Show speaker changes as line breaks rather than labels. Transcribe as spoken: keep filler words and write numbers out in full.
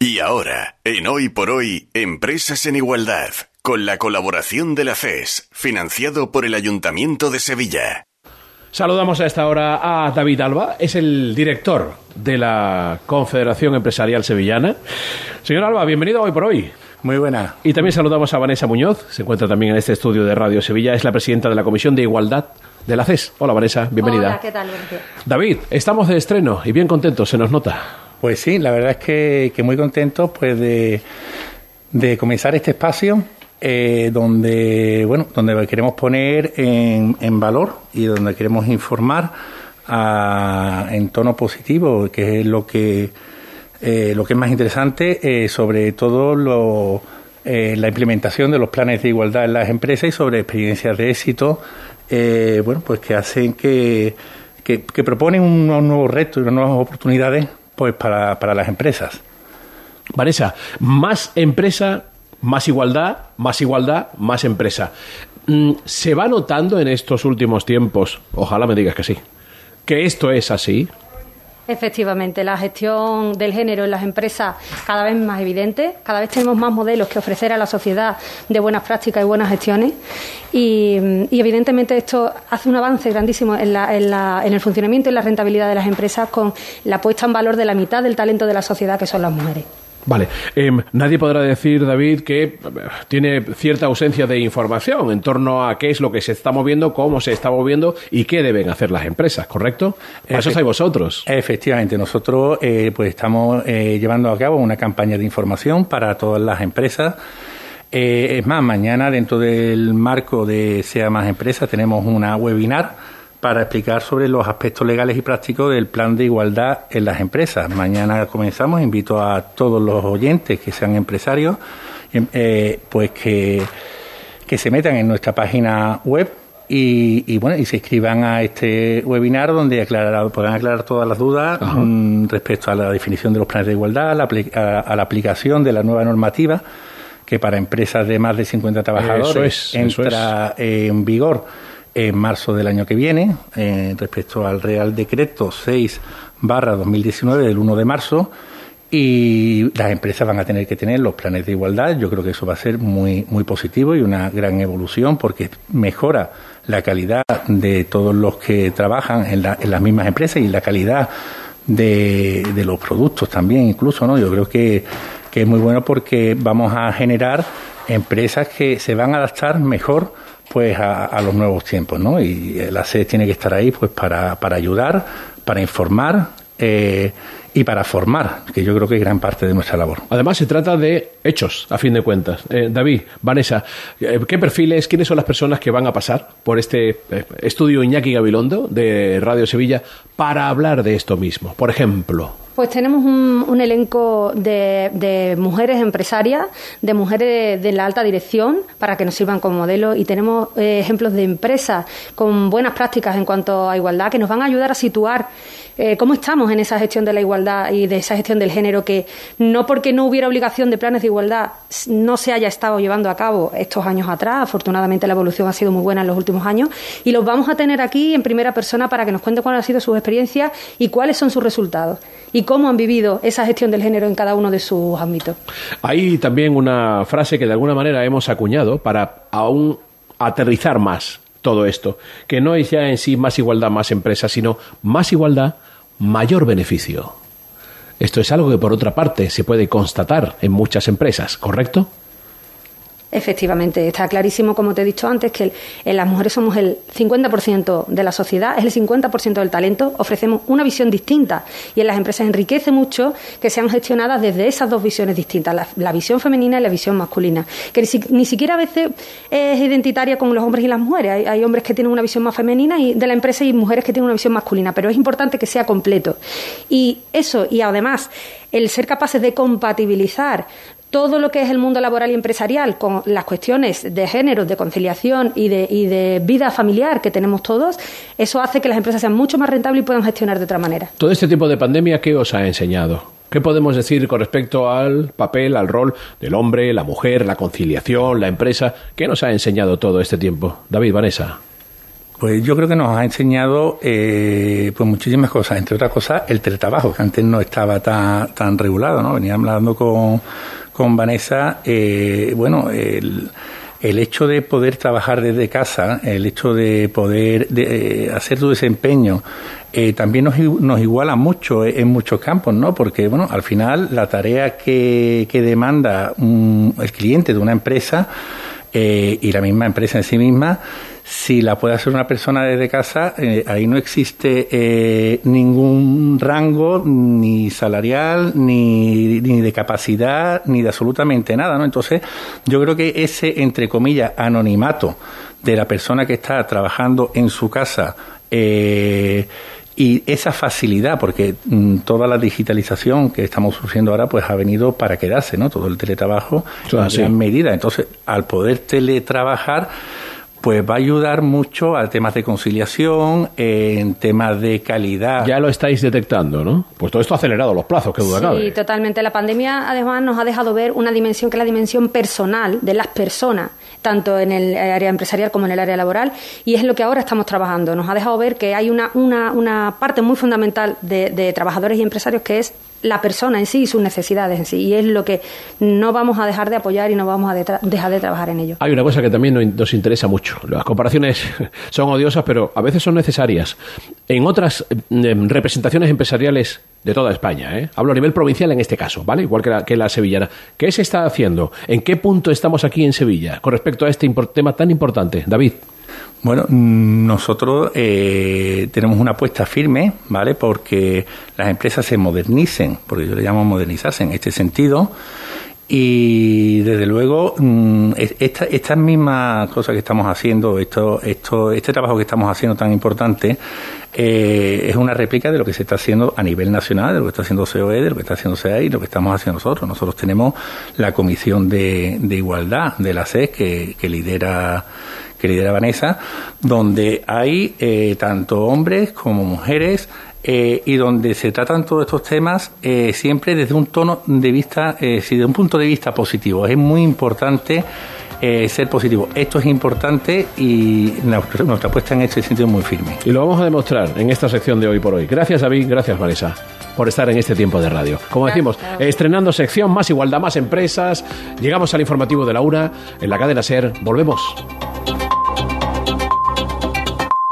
Y ahora, en Hoy por Hoy, Empresas en Igualdad, con la colaboración de la C E S, financiado por el Ayuntamiento de Sevilla.
Saludamos a esta hora a David Alba, es el director de la Confederación Empresarial Sevillana. Señor Alba, bienvenido a Hoy por Hoy.
Muy buena.
Y también saludamos a Vanessa Muñoz, se encuentra también en este estudio de Radio Sevilla, es la presidenta de la Comisión de Igualdad de la C E S. Hola Vanessa, bienvenida.
Hola, ¿qué tal?
David, estamos de estreno y bien contentos, se nos nota.
Pues sí, la verdad es que, que muy contentos pues de, de comenzar este espacio eh, donde bueno donde queremos poner en, en valor y donde queremos informar a, en tono positivo, que es lo que eh, lo que es más interesante, eh, sobre todo lo, eh, la implementación de los planes de igualdad en las empresas y sobre experiencias de éxito, eh, bueno pues que hacen que, que, que proponen unos nuevos retos y unas nuevas oportunidades pues para, para las empresas.
Vanessa, más empresa, más igualdad, más igualdad, más empresa. ¿Se va notando en estos últimos tiempos, ojalá me digas que sí, que esto es así?
Efectivamente, la gestión del género en las empresas cada vez es más evidente, cada vez tenemos más modelos que ofrecer a la sociedad de buenas prácticas y buenas gestiones y, y evidentemente esto hace un avance grandísimo en, la, en, la, en el funcionamiento y la rentabilidad de las empresas con la puesta en valor de la mitad del talento de la sociedad, que son las mujeres.
Vale, eh, nadie podrá decir, David, que tiene cierta ausencia de información en torno a qué es lo que se está moviendo, cómo se está moviendo y qué deben hacer las empresas, ¿correcto? Para eso estáis vosotros.
Efectivamente, nosotros eh, pues estamos eh, llevando a cabo una campaña de información para todas las empresas. Eh, es más, mañana dentro del marco de Sea Más Empresas tenemos una webinar para explicar sobre los aspectos legales y prácticos del plan de igualdad en las empresas. Mañana comenzamos, invito a todos los oyentes que sean empresarios, eh, pues que, que se metan en nuestra página web y, y bueno y se inscriban a este webinar donde aclarar, podrán aclarar todas las dudas um, respecto a la definición de los planes de igualdad, a la, a, a la aplicación de la nueva normativa que para empresas de más de cincuenta trabajadores
eso es,
entra
eso es.
en vigor en marzo del año que viene, eh, respecto al Real Decreto seis barra dos mil diecinueve del uno de marzo, y las empresas van a tener que tener los planes de igualdad. Yo creo que eso va a ser muy muy positivo y una gran evolución porque mejora la calidad de todos los que trabajan en, la, en las mismas empresas y la calidad de, de los productos también incluso, ¿no? Yo creo que, que es muy bueno porque vamos a generar empresas que se van a adaptar mejor pues a, a los nuevos tiempos, ¿no? Y la C E S tiene que estar ahí pues para, para ayudar, para informar eh, y para formar, que yo creo que es gran parte de nuestra labor.
Además se trata de hechos, a fin de cuentas. Eh, David, Vanessa, ¿qué perfiles, quiénes son las personas que van a pasar por este eh, estudio Iñaki Gabilondo de Radio Sevilla para hablar de esto mismo? Por ejemplo...
Pues tenemos un, un elenco de, de mujeres empresarias, de mujeres de la alta dirección, para que nos sirvan como modelo, y tenemos eh, ejemplos de empresas con buenas prácticas en cuanto a igualdad que nos van a ayudar a situar eh, cómo estamos en esa gestión de la igualdad y de esa gestión del género, que no porque no hubiera obligación de planes de igualdad no se haya estado llevando a cabo estos años atrás. Afortunadamente la evolución ha sido muy buena en los últimos años y los vamos a tener aquí en primera persona para que nos cuenten cuáles han sido sus experiencias y cuáles son sus resultados y cómo han vivido esa gestión del género en cada uno de sus ámbitos.
Hay también una frase que de alguna manera hemos acuñado para aún aterrizar más todo esto, que no es ya en sí más igualdad, más empresas, sino más igualdad, mayor beneficio. Esto es algo que por otra parte se puede constatar en muchas empresas, ¿correcto?
Efectivamente, está clarísimo, como te he dicho antes, que el, en las mujeres somos el cincuenta por ciento de la sociedad, es el cincuenta por ciento del talento, ofrecemos una visión distinta y en las empresas enriquece mucho que sean gestionadas desde esas dos visiones distintas, la, la visión femenina y la visión masculina, que ni, ni siquiera a veces es identitaria con los hombres y las mujeres. Hay, hay hombres que tienen una visión más femenina y de la empresa y mujeres que tienen una visión masculina, pero es importante que sea completo. Y eso, y además, el ser capaces de compatibilizar todo lo que es el mundo laboral y empresarial con las cuestiones de género, de conciliación y de, y de vida familiar que tenemos todos, eso hace que las empresas sean mucho más rentables y puedan gestionar de otra manera.
Todo este tipo de pandemia, ¿qué os ha enseñado? ¿Qué podemos decir con respecto al papel, al rol del hombre, la mujer, la conciliación, la empresa? ¿Qué nos ha enseñado todo este tiempo? David, Vanessa.
Pues yo creo que nos ha enseñado eh, pues muchísimas cosas, entre otras cosas el teletrabajo, que antes no estaba tan, tan regulado, ¿no? Venía hablando con, con Vanessa, eh, bueno, el, el hecho de poder trabajar desde casa, el hecho de poder de, eh, hacer tu desempeño, eh, también nos, nos iguala mucho en muchos campos, ¿no? Porque, bueno, al final la tarea que, que demanda un, el cliente de una empresa eh, y la misma empresa en sí misma, si la puede hacer una persona desde casa, eh, ahí no existe eh, ningún rango ni salarial, ni, ni de capacidad, ni de absolutamente nada, ¿no? Entonces, yo creo que ese, entre comillas, anonimato de la persona que está trabajando en su casa, eh, y esa facilidad, porque mmm, toda la digitalización que estamos sufriendo ahora, pues ha venido para quedarse, ¿no? Todo el teletrabajo,
claro,
en
sí.
gran medida. Entonces, al poder teletrabajar, pues va a ayudar mucho a temas de conciliación, eh, en temas de calidad.
Ya lo estáis detectando, ¿no? Pues todo esto ha acelerado los plazos, qué duda
sí,
cabe.
Sí, totalmente. La pandemia, además, nos ha dejado ver una dimensión que es la dimensión personal de las personas, tanto en el área empresarial como en el área laboral, y es lo que ahora estamos trabajando. Nos ha dejado ver que hay una, una, una parte muy fundamental de, de trabajadores y empresarios que es la persona en sí y sus necesidades en sí, y es lo que no vamos a dejar de apoyar y no vamos a de tra- dejar de trabajar en ello.
Hay una cosa que también nos interesa mucho. Las comparaciones son odiosas, pero a veces son necesarias. En otras eh, representaciones empresariales de toda España, ¿eh? Hablo a nivel provincial en este caso, ¿vale? Igual que la, que la sevillana. ¿Qué se está haciendo? ¿En qué punto estamos aquí en Sevilla con respecto a este import- tema tan importante? David.
Bueno, nosotros eh, tenemos una apuesta firme, ¿vale? Porque las empresas se modernicen, porque yo le llamo modernizarse en este sentido. Y desde luego, esta, estas mismas cosas que estamos haciendo, esto, esto, este trabajo que estamos haciendo tan importante, eh, es una réplica de lo que se está haciendo a nivel nacional, de lo que está haciendo C O E, de lo que está haciendo C A I, y lo que estamos haciendo nosotros. Nosotros tenemos la Comisión de, de Igualdad de la C E S que, que lidera que lidera Vanessa, donde hay eh, tanto hombres como mujeres, eh, y donde se tratan todos estos temas eh, siempre desde un tono de vista, eh, desde un punto de vista positivo. Es muy importante eh, ser positivo. Esto es importante y nuestra, nuestra apuesta en este sentido es muy firme.
Y lo vamos a demostrar en esta sección de Hoy por Hoy. Gracias, David. Gracias, Vanessa, por estar en este tiempo de radio. Como decimos, estrenando sección, más igualdad, más empresas. Llegamos al informativo de la una en la cadena SER. Volvemos.